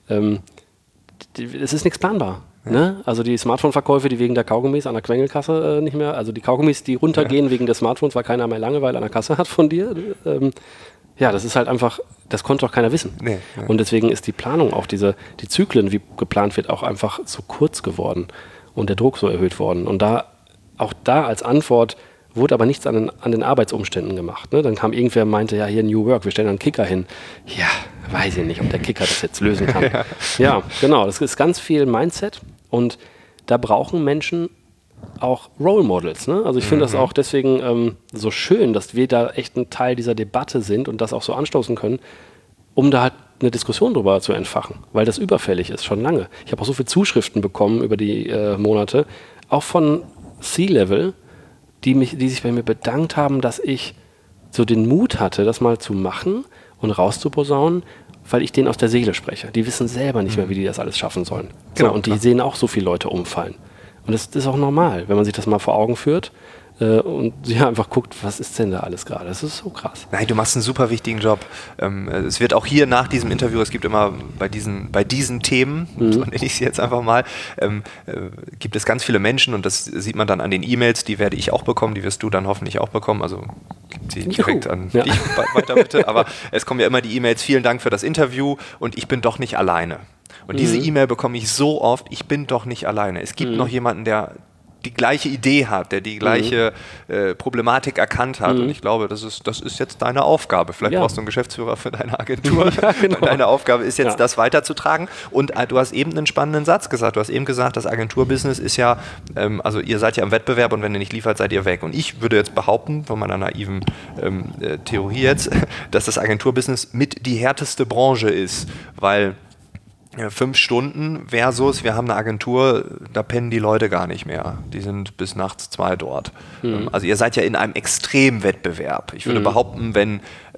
es ist nichts planbar. Ja. Ne? Also die Smartphone-Verkäufe, die wegen der Kaugummis an der Quengelkasse nicht mehr, also die Kaugummis, die runtergehen wegen des Smartphones, weil keiner mehr Langeweile an der Kasse hat von dir. Das ist halt einfach, das konnte doch keiner wissen. Nee. Und deswegen ist die Planung, auch die Zyklen, wie geplant wird, auch einfach so kurz geworden und der Druck so erhöht worden. Und auch da als Antwort wurde aber nichts an den Arbeitsumständen gemacht. Ne? Dann kam irgendwer und meinte, ja, hier New Work, wir stellen einen Kicker hin. Ja, weiß ich nicht, ob der Kicker das jetzt lösen kann. Ja, genau, das ist ganz viel Mindset und da brauchen Menschen auch Role Models. Ne? Also ich finde das auch deswegen so schön, dass wir da echt ein Teil dieser Debatte sind und das auch so anstoßen können, um da halt eine Diskussion darüber zu entfachen, weil das überfällig ist, schon lange. Ich habe auch so viele Zuschriften bekommen über die Monate, auch von C-Level, die sich bei mir bedankt haben, dass ich so den Mut hatte, das mal zu machen und rauszuposaunen, weil ich denen aus der Seele spreche. Die wissen selber nicht mehr, wie die das alles schaffen sollen. Genau, so, und die sehen auch so viele Leute umfallen. Und das ist auch normal, wenn man sich das mal vor Augen führt und ja, einfach guckt, was ist denn da alles gerade? Das ist so krass. Nein, du machst einen super wichtigen Job. Es wird auch hier nach diesem Interview, es gibt immer bei diesen Themen, so nenne ich sie jetzt einfach mal, gibt es ganz viele Menschen und das sieht man dann an den E-Mails, die werde ich auch bekommen, die wirst du dann hoffentlich auch bekommen, also gibt sie direkt an dich weiter bitte, aber es kommen ja immer die E-Mails, vielen Dank für das Interview und ich bin doch nicht alleine. Und diese E-Mail bekomme ich so oft, ich bin doch nicht alleine. Es gibt noch jemanden, der die gleiche Idee hat, der die gleiche Problematik erkannt hat. Und ich glaube, das ist jetzt deine Aufgabe. Vielleicht brauchst du einen Geschäftsführer für deine Agentur. Ja, genau. Deine Aufgabe ist jetzt, das weiterzutragen. Und du hast eben einen spannenden Satz gesagt. Du hast eben gesagt, das Agenturbusiness ist ja, also ihr seid ja im Wettbewerb und wenn ihr nicht liefert, seid ihr weg. Und ich würde jetzt behaupten, von meiner naiven Theorie jetzt, dass das Agenturbusiness mit die härteste Branche ist, weil 5 Stunden versus, wir haben eine Agentur, da pennen die Leute gar nicht mehr. Die sind bis nachts 2 dort. Also ihr seid ja in einem Extremwettbewerb. Ich würde behaupten, wenn,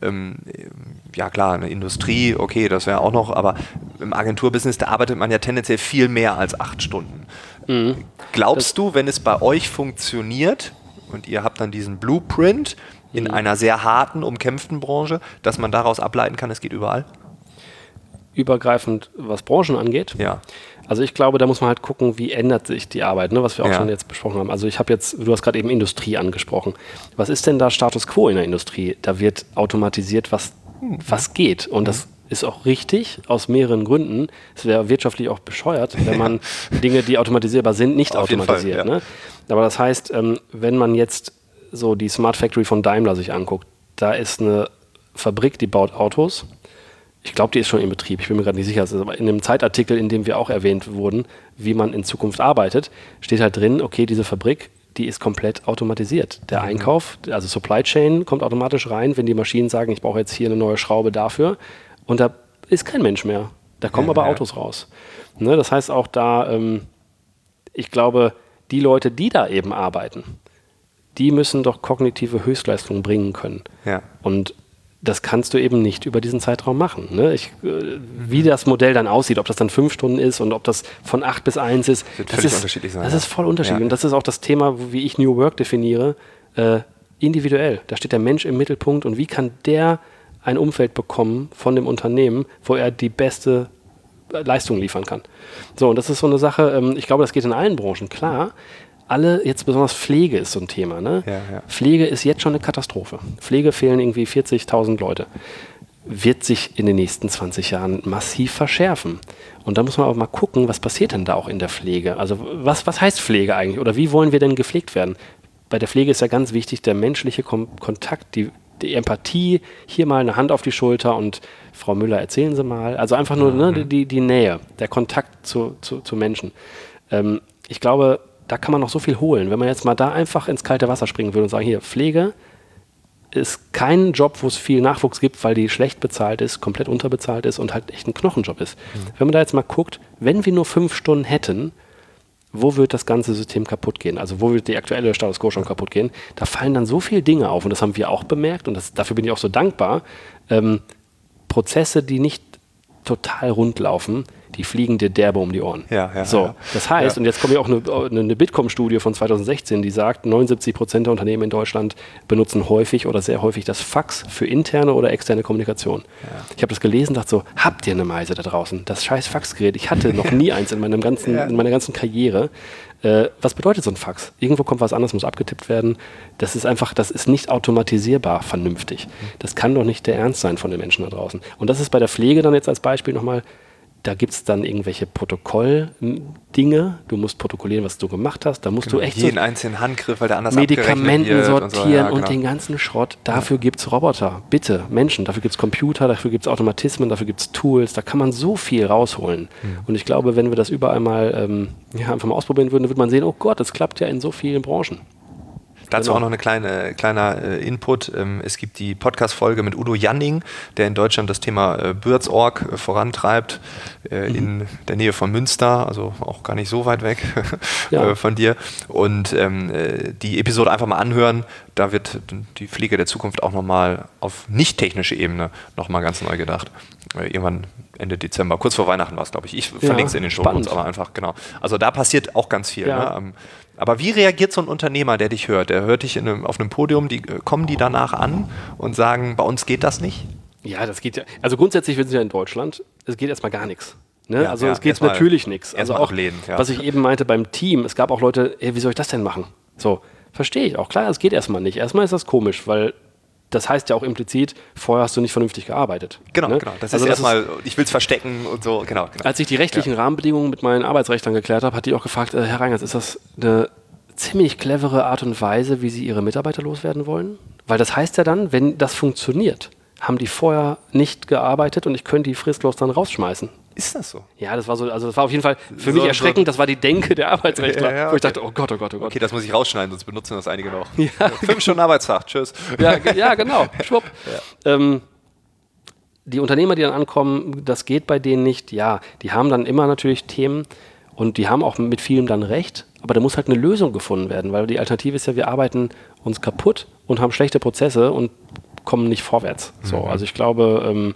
ja klar, eine Industrie, okay, das wäre auch noch, aber im Agenturbusiness, da arbeitet man ja tendenziell viel mehr als 8 Stunden. Glaubst du, wenn es bei euch funktioniert und ihr habt dann diesen Blueprint in einer sehr harten, umkämpften Branche, dass man daraus ableiten kann, es geht überall? Übergreifend, was Branchen angeht. Ja. Also ich glaube, da muss man halt gucken, wie ändert sich die Arbeit, ne, was wir auch schon jetzt besprochen haben. Also du hast gerade eben Industrie angesprochen. Was ist denn da Status quo in der Industrie? Da wird automatisiert, was geht. Und das ist auch richtig, aus mehreren Gründen. Es wäre wirtschaftlich auch bescheuert, wenn man Dinge, die automatisierbar sind, nicht auf automatisiert. Jeden Fall, ne? Aber das heißt, wenn man jetzt so die Smart Factory von Daimler sich anguckt, da ist eine Fabrik, die baut Autos. Ich glaube, die ist schon in Betrieb. Ich bin mir gerade nicht sicher. Aber in dem Zeitartikel, in dem wir auch erwähnt wurden, wie man in Zukunft arbeitet, steht halt drin, okay, diese Fabrik, die ist komplett automatisiert. Der Einkauf, also Supply Chain, kommt automatisch rein, wenn die Maschinen sagen, ich brauche jetzt hier eine neue Schraube dafür. Und da ist kein Mensch mehr. Da kommen aber Autos raus. Ne, das heißt auch da, ich glaube, die Leute, die da eben arbeiten, die müssen doch kognitive Höchstleistungen bringen können. Ja. Und das kannst du eben nicht über diesen Zeitraum machen. Ne? Wie das Modell dann aussieht, ob das dann 5 Stunden ist und ob das von 8 bis 1 ist, das ist unterschiedlich sein. Das ist voll unterschiedlich. Und das ist auch das Thema, wie ich New Work definiere, individuell. Da steht der Mensch im Mittelpunkt und wie kann der ein Umfeld bekommen von dem Unternehmen, wo er die beste Leistung liefern kann. So, und das ist so eine Sache, ich glaube, das geht in allen Branchen, klar. Jetzt besonders Pflege ist so ein Thema. Ne? Ja. Pflege ist jetzt schon eine Katastrophe. Pflege fehlen irgendwie 40.000 Leute. Wird sich in den nächsten 20 Jahren massiv verschärfen. Und da muss man auch mal gucken, was passiert denn da auch in der Pflege? Also was heißt Pflege eigentlich? Oder wie wollen wir denn gepflegt werden? Bei der Pflege ist ja ganz wichtig der menschliche Kontakt, die Empathie, hier mal eine Hand auf die Schulter und Frau Müller, erzählen Sie mal. Also einfach nur die Nähe, der Kontakt zu Menschen. Ich glaube, da kann man noch so viel holen. Wenn man jetzt mal da einfach ins kalte Wasser springen würde und sagen, hier, Pflege ist kein Job, wo es viel Nachwuchs gibt, weil die schlecht bezahlt ist, komplett unterbezahlt ist und halt echt ein Knochenjob ist. Wenn man da jetzt mal guckt, wenn wir nur 5 Stunden hätten, wo wird das ganze System kaputt gehen? Also wo wird die aktuelle Status Quo schon kaputt gehen? Da fallen dann so viele Dinge auf und das haben wir auch bemerkt und dafür bin ich auch so dankbar. Prozesse, die nicht total rund laufen, die fliegen dir derbe um die Ohren. Das heißt, und jetzt kommt ja auch eine Bitkom-Studie von 2016, die sagt, 79% der Unternehmen in Deutschland benutzen häufig oder sehr häufig das Fax für interne oder externe Kommunikation. Ja. Ich habe das gelesen und dachte so, habt ihr eine Meise da draußen? Das scheiß Faxgerät, ich hatte noch nie eins in meiner ganzen Karriere. Was bedeutet so ein Fax? Irgendwo kommt was anderes, muss abgetippt werden. Das ist nicht automatisierbar vernünftig. Das kann doch nicht der Ernst sein von den Menschen da draußen. Und das ist bei der Pflege dann jetzt als Beispiel nochmal, da gibt es dann irgendwelche Protokolldinge. Du musst protokollieren, was du gemacht hast. Da musst du echt jeden einzelnen Handgriff, weil der anders Medikamenten sortieren und den ganzen Schrott. Dafür gibt es Roboter. Bitte, Menschen. Dafür gibt es Computer, dafür gibt es Automatismen, dafür gibt es Tools. Da kann man so viel rausholen. Und ich glaube, wenn wir das überall mal einfach mal ausprobieren würden, dann würde man sehen, oh Gott, das klappt ja in so vielen Branchen. Dazu auch noch eine kleiner Input. Es gibt die Podcast-Folge mit Udo Janning, der in Deutschland das Thema Birds.org vorantreibt, in der Nähe von Münster, also auch gar nicht so weit weg von dir. Und die Episode einfach mal anhören, da wird die Pflege der Zukunft auch nochmal auf nicht-technische Ebene nochmal ganz neu gedacht. Irgendwann Ende Dezember, kurz vor Weihnachten war es, glaube ich. Ich verlinke es in den Shownotes, aber einfach, genau. Also da passiert auch ganz viel. Ja. Ne? Aber wie reagiert so ein Unternehmer, der dich hört? Der hört dich auf einem Podium, kommen die danach an und sagen, bei uns geht das nicht? Ja, das geht ja. Also grundsätzlich, wir sind ja in Deutschland, es geht erstmal gar nichts. Ne? Also es geht natürlich nichts. Also auch, was ich eben meinte beim Team, es gab auch Leute, wie soll ich das denn machen? So, verstehe ich auch. Klar, es geht erstmal nicht. Erstmal ist das komisch, weil das heißt ja auch implizit, vorher hast du nicht vernünftig gearbeitet. Genau, ne? Genau. Das ist erstmal, ich will es verstecken und so, genau. Als ich die rechtlichen Rahmenbedingungen mit meinen Arbeitsrechtlern geklärt habe, hat die auch gefragt, Herr Reingartz, ist das eine ziemlich clevere Art und Weise, wie Sie Ihre Mitarbeiter loswerden wollen? Weil das heißt ja dann, wenn das funktioniert, haben die vorher nicht gearbeitet und ich könnte die fristlos dann rausschmeißen. Ist das so? Ja, das war so, also das war auf jeden Fall für mich erschreckend, das war die Denke der Arbeitsrechtler, wo ich dachte, oh Gott. Okay, das muss ich rausschneiden, sonst benutzen das einige noch. 5 Stunden Arbeitstag, tschüss. Ja, genau, schwupp. Die Unternehmer, die dann ankommen, das geht bei denen nicht, ja, die haben dann immer natürlich Themen und die haben auch mit vielem dann recht, aber da muss halt eine Lösung gefunden werden, weil die Alternative ist ja, wir arbeiten uns kaputt und haben schlechte Prozesse und kommen nicht vorwärts. So, also ich glaube,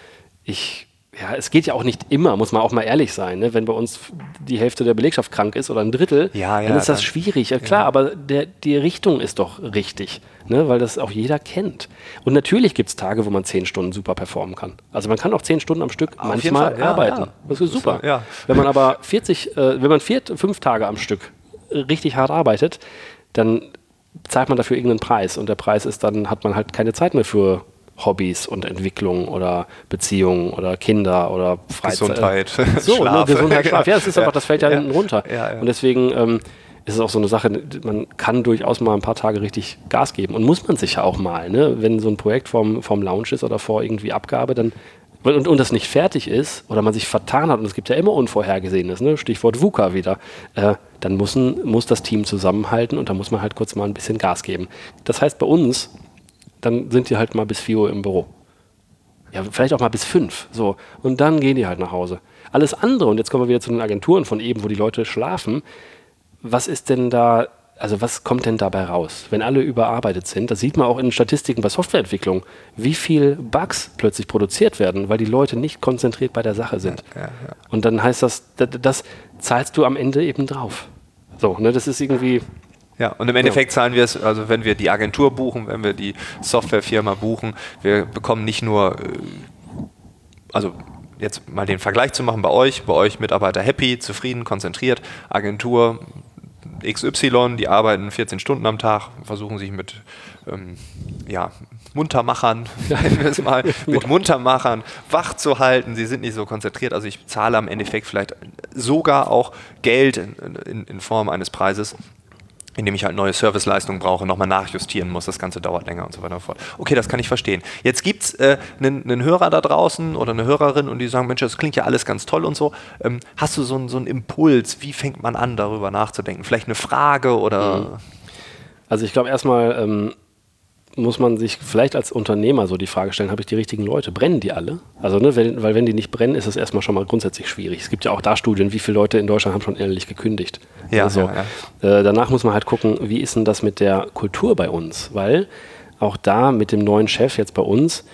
es geht ja auch nicht immer, muss man auch mal ehrlich sein. Ne? Wenn bei uns die Hälfte der Belegschaft krank ist oder ein Drittel, dann ist das schwierig. Ja, klar, aber die Richtung ist doch richtig, ne? Weil das auch jeder kennt. Und natürlich gibt es Tage, wo man 10 Stunden super performen kann. Also man kann auch 10 Stunden am Stück manchmal arbeiten. Ja. Das ist super. Ja. Wenn man aber 5 Tage am Stück richtig hart arbeitet, dann zahlt man dafür irgendeinen Preis. Und der Preis ist dann, hat man halt keine Zeit mehr für Hobbys und Entwicklung oder Beziehungen oder Kinder oder Freizeit. Gesundheit, Schlaf. Gesundheit, Schlaf. Ja, das ist einfach, das fällt ja hinten runter. Ja. Und deswegen ist es auch so eine Sache, man kann durchaus mal ein paar Tage richtig Gas geben. Und muss man sich ja auch mal, ne? Wenn so ein Projekt vom Launch ist oder vor irgendwie Abgabe, dann und das nicht fertig ist oder man sich vertan hat, und es gibt ja immer Unvorhergesehenes, ne? Stichwort VUCA wieder, dann muss das Team zusammenhalten und da muss man halt kurz mal ein bisschen Gas geben. Das heißt bei uns, dann sind die halt mal bis 4 Uhr im Büro. Ja, vielleicht auch mal bis 5. So. Und dann gehen die halt nach Hause. Alles andere, und jetzt kommen wir wieder zu den Agenturen von eben, wo die Leute schlafen. Was ist denn da, also was kommt denn dabei raus? Wenn alle überarbeitet sind, das sieht man auch in Statistiken bei Softwareentwicklung, wie viel Bugs plötzlich produziert werden, weil die Leute nicht konzentriert bei der Sache sind. Ja. Und dann heißt das zahlst du am Ende eben drauf. So, ne, das ist irgendwie... Ja, und im Endeffekt zahlen wir es, also wenn wir die Agentur buchen, wenn wir die Softwarefirma buchen, wir bekommen nicht nur, also jetzt mal den Vergleich zu machen bei euch Mitarbeiter happy, zufrieden, konzentriert, Agentur XY, die arbeiten 14 Stunden am Tag, versuchen sich mit Muntermachern, nennen wir es mal, mit Muntermachern wach zu halten, sie sind nicht so konzentriert, also ich zahle am Endeffekt vielleicht sogar auch Geld in Form eines Preises, indem ich halt neue Serviceleistungen brauche, nochmal nachjustieren muss, das Ganze dauert länger und so weiter und so fort. Okay, das kann ich verstehen. Jetzt gibt es einen Hörer da draußen oder eine Hörerin und die sagen, Mensch, das klingt ja alles ganz toll und so. Hast du so einen Impuls, wie fängt man an, darüber nachzudenken? Vielleicht eine Frage oder... Also ich glaube erstmal muss man sich vielleicht als Unternehmer so die Frage stellen, habe ich die richtigen Leute? Brennen die alle? Also, ne, weil wenn die nicht brennen, ist es erstmal schon mal grundsätzlich schwierig. Es gibt ja auch da Studien, wie viele Leute in Deutschland haben schon ehrlich gekündigt. Ja, also, danach muss man halt gucken, wie ist denn das mit der Kultur bei uns? Weil auch da mit dem neuen Chef jetzt bei uns,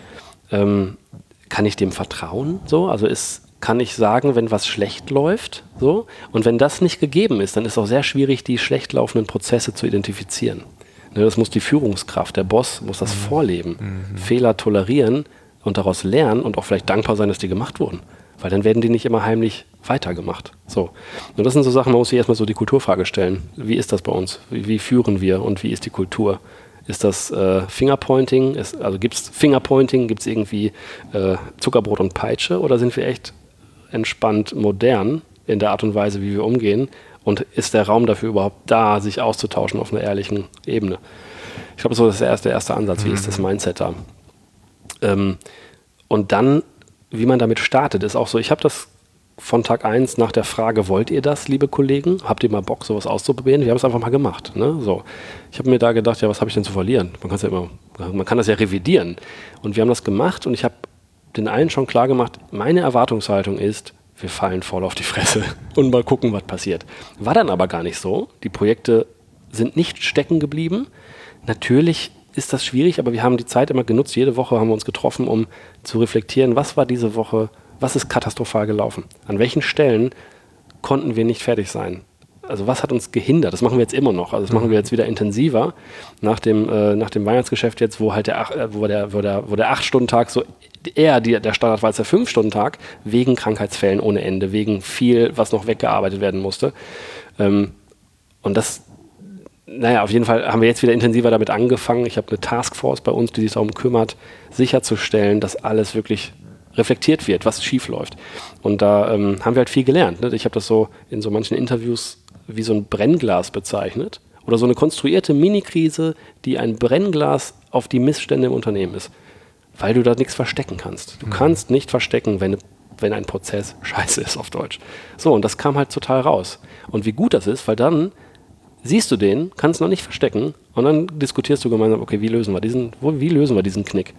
kann ich dem vertrauen? So? Also kann ich sagen, wenn was schlecht läuft? So? Und wenn das nicht gegeben ist, dann ist es auch sehr schwierig, die schlecht laufenden Prozesse zu identifizieren. Das muss die Führungskraft, der Boss muss das vorleben, Fehler tolerieren und daraus lernen und auch vielleicht dankbar sein, dass die gemacht wurden. Weil dann werden die nicht immer heimlich weitergemacht. So. Und das sind so Sachen, man muss sich erstmal so die Kulturfrage stellen. Wie ist das bei uns? Wie führen wir und wie ist die Kultur? Ist das Fingerpointing? Also gibt es Fingerpointing? Gibt es irgendwie Zuckerbrot und Peitsche? Oder sind wir echt entspannt modern in der Art und Weise, wie wir umgehen? Und ist der Raum dafür überhaupt da, sich auszutauschen auf einer ehrlichen Ebene? Ich glaube, so das ist der erste Ansatz. Wie ist das Mindset da? Und dann, wie man damit startet, ist auch so, ich habe das von Tag 1 nach der Frage, wollt ihr das, liebe Kollegen? Habt ihr mal Bock, sowas auszuprobieren? Wir haben es einfach mal gemacht. Ne? So. Ich habe mir da gedacht, ja, was habe ich denn zu verlieren? Man kann das ja revidieren. Und wir haben das gemacht und ich habe den allen schon klar gemacht, meine Erwartungshaltung ist, wir fallen voll auf die Fresse und mal gucken, was passiert. War dann aber gar nicht so. Die Projekte sind nicht stecken geblieben. Natürlich ist das schwierig, aber wir haben die Zeit immer genutzt. Jede Woche haben wir uns getroffen, um zu reflektieren, was war diese Woche, was ist katastrophal gelaufen? An welchen Stellen konnten wir nicht fertig sein? Also was hat uns gehindert? Das machen wir jetzt immer noch. Also das machen wir jetzt wieder intensiver nach dem Weihnachtsgeschäft jetzt, wo halt der 8-Stunden-Tag so eher der Standard war als der 5-Stunden-Tag, wegen Krankheitsfällen ohne Ende, wegen viel, was noch weggearbeitet werden musste. Und das, auf jeden Fall haben wir jetzt wieder intensiver damit angefangen. Ich habe eine Taskforce bei uns, die sich darum kümmert, sicherzustellen, dass alles wirklich reflektiert wird, was schief läuft. Und da haben wir halt viel gelernt. Ne? Ich habe das so in so manchen Interviews wie so ein Brennglas bezeichnet oder so eine konstruierte Mini-Krise, die ein Brennglas auf die Missstände im Unternehmen ist, weil du da nichts verstecken kannst. Du kannst nicht verstecken, wenn ein Prozess scheiße ist, auf Deutsch. So, und das kam halt total raus. Und wie gut das ist, weil dann siehst du den, kannst noch nicht verstecken und dann diskutierst du gemeinsam, okay, wie lösen wir diesen Knick?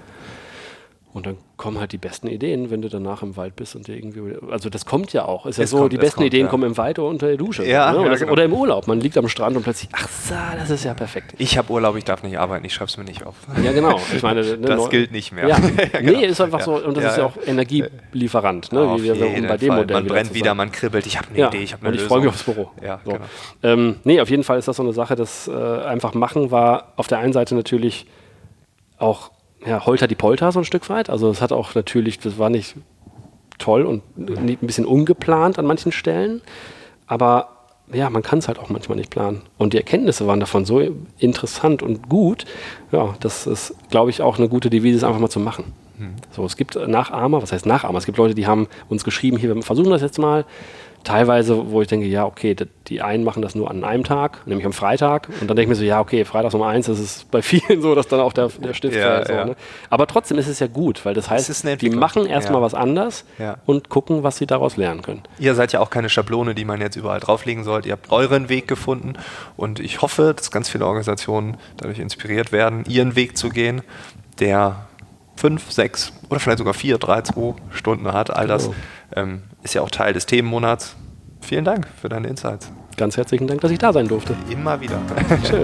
Und dann kommen halt die besten Ideen, wenn du danach im Wald bist und dir irgendwie, also das kommt ja auch, die besten Ideen kommen im Wald oder unter der Dusche. Ja, ne? Genau. Oder im Urlaub, man liegt am Strand und plötzlich, das ist ja perfekt. Ich habe Urlaub, ich darf nicht arbeiten, ich schreibe es mir nicht auf. Ja, genau. Ich meine, das gilt nicht mehr. Ja. Genau. Nee, ist einfach so, und das ist ja auch Energielieferant, ne? Auf jeden bei dem Fall. Modell Man brennt wieder, man kribbelt, ich habe eine Idee, ich habe eine und ich Lösung. freue mich aufs Büro. Ja, so. genau. Auf jeden Fall ist das so eine Sache, das einfach machen war auf der einen Seite natürlich auch Holter die Polter so ein Stück weit. Also es hat auch natürlich, das war nicht toll und ein bisschen ungeplant an manchen Stellen. Aber man kann es halt auch manchmal nicht planen. Und die Erkenntnisse waren davon so interessant und gut. Ja, das ist, glaube ich, auch eine gute Devise, es einfach mal zu machen. So, es gibt Nachahmer, was heißt Nachahmer? Es gibt Leute, die haben uns geschrieben, hier, wir versuchen das jetzt mal. Teilweise, wo ich denke, die einen machen das nur an einem Tag, nämlich am Freitag. Und dann denke ich mir so, Freitags um 1, das ist bei vielen so, dass dann auch der Stift fällt. So, ne? Aber trotzdem ist es ja gut, weil das heißt, die machen erstmal was anders und gucken, was sie daraus lernen können. Ihr seid ja auch keine Schablone, die man jetzt überall drauflegen sollte. Ihr habt euren Weg gefunden und ich hoffe, dass ganz viele Organisationen dadurch inspiriert werden, ihren Weg zu gehen, der 5, 6 oder vielleicht sogar 4, 3, 2 Stunden hat. All das ist ja auch Teil des Themenmonats. Vielen Dank für deine Insights. Ganz herzlichen Dank, dass ich da sein durfte. Immer wieder. Schön.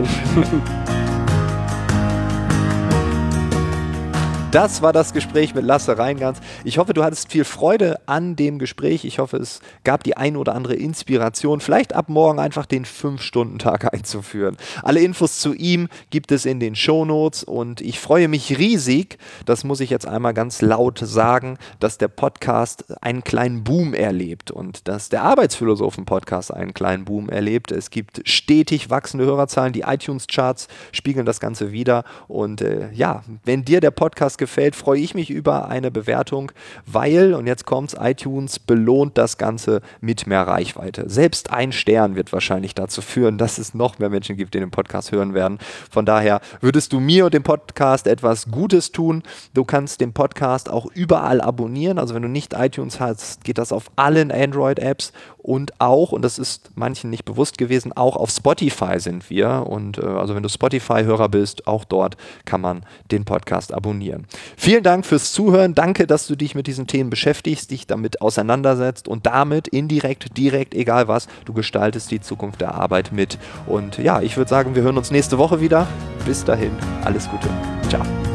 Das war das Gespräch mit Lasse Reingans. Ich hoffe, du hattest viel Freude an dem Gespräch. Ich hoffe, es gab die ein oder andere Inspiration, vielleicht ab morgen einfach den 5-Stunden-Tag einzuführen. Alle Infos zu ihm gibt es in den Shownotes und ich freue mich riesig, das muss ich jetzt einmal ganz laut sagen, dass der Podcast einen kleinen Boom erlebt und dass der Arbeitsphilosophen-Podcast einen kleinen Boom erlebt. Es gibt stetig wachsende Hörerzahlen, die iTunes-Charts spiegeln das Ganze wider und wenn dir der Podcast gefällt, freue ich mich über eine Bewertung, weil, und jetzt kommt's, iTunes belohnt das Ganze mit mehr Reichweite. Selbst ein Stern wird wahrscheinlich dazu führen, dass es noch mehr Menschen gibt, die den Podcast hören werden. Von daher würdest du mir und dem Podcast etwas Gutes tun. Du kannst den Podcast auch überall abonnieren. Also wenn du nicht iTunes hast, geht das auf allen Android-Apps und auch, und das ist manchen nicht bewusst gewesen, auch auf Spotify sind wir. Und also wenn du Spotify-Hörer bist, auch dort kann man den Podcast abonnieren. Vielen Dank fürs Zuhören. Danke, dass du dich mit diesen Themen beschäftigst, dich damit auseinandersetzt und damit indirekt, direkt, egal was, du gestaltest die Zukunft der Arbeit mit. Und ich würde sagen, wir hören uns nächste Woche wieder. Bis dahin, alles Gute. Ciao.